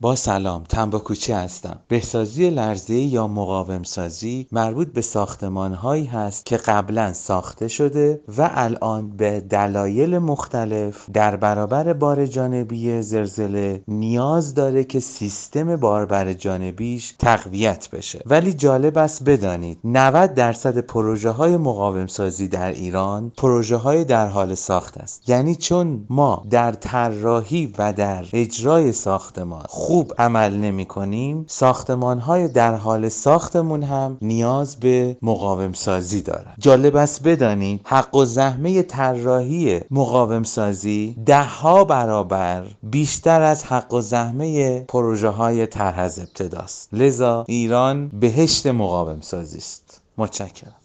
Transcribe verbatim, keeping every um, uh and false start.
با سلام، تنباکوچی هستم. بهسازی لرزه‌ای یا مقاوم سازی مربوط به ساختمان‌هایی هست که قبلا ساخته شده و الان به دلایل مختلف در برابر بار جانبی زلزله نیاز داره که سیستم باربر جانبیش تقویت بشه. ولی جالب است بدانید نود درصد پروژه های مقاوم سازی در ایران پروژه های در حال ساخت است. یعنی چون ما در طراحی و در اجرای ساختمان خوب عمل نمی کنیم، ساختمان های در حال ساختمون هم نیاز به مقاوم سازی دارن. جالب است بدانید حق و زحمه طراحی مقاوم سازی ده ها برابر بیشتر از حق و زحمه پروژه های طرح از ابتداست. لذا ایران بهشت مقاوم سازی است. متشکرم.